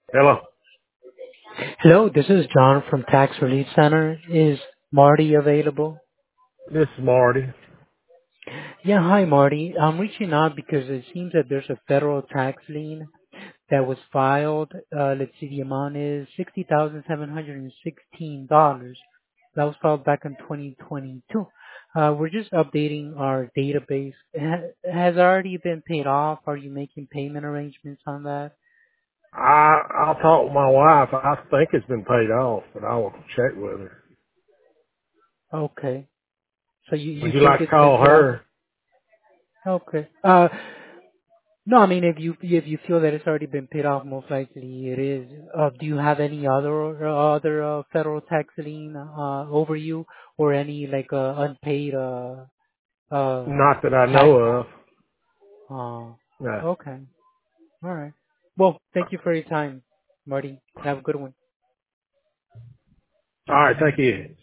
Hello. Hello, this is John from Tax Relief Center. Is Marty available? This is Marty. Yeah, hi Marty. I'm reaching out because it seems that there's a federal tax lien that was filed. Let's see, the amount is $60,716. That was filed back in 2022. We're just updating our database. Has already been paid off? Are you making payment arrangements on that? I'll talk with my wife. I think it's been paid off, but I will check with her. Okay. So you Would you think like to it's been call paid off? her? Okay. No, I mean, if you feel that it's already been paid off, most likely it is. Do you have any other federal tax lien over you, or any like unpaid uh Not that I know tax? of. Uh, No. okay, all right. Well, thank you for your time, Marty. Have a good one. All right. Thank you.